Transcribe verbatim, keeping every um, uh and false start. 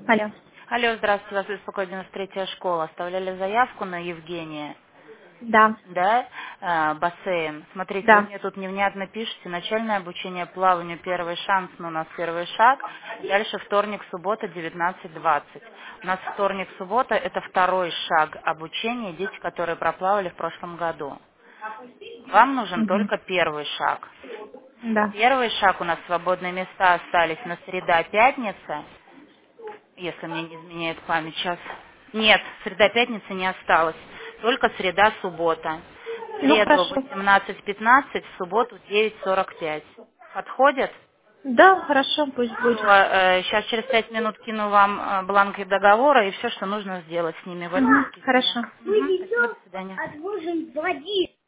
Алло. Алло, здравствуйте, вас беспокоит девяносто третья школа. Оставляли заявку на Евгения, Да, да, э, бассейн. Смотрите, вы да. мне тут невнятно пишете. Начальное обучение плаванию, первый шанс, но у нас первый шаг. Дальше вторник, суббота, девятнадцать двадцать. У нас вторник, суббота– это второй шаг обучения, дети, которые проплавали в прошлом году. Вам нужен Мгм. только первый шаг. Да. Первый шаг у нас свободные места остались на среда, пятница. Если мне не изменяет память сейчас. Нет, среда, пятница не осталось. Только среда, суббота. В Ну, среду хорошо. восемнадцать пятнадцать, в субботу девять сорок пять. Подходит? Да, хорошо, пусть будет. Все, сейчас через пять минут кину вам э, бланк договора и все, что нужно сделать с ними в этом Мгм. письме. Хорошо. Мгм, спасибо, до свидания.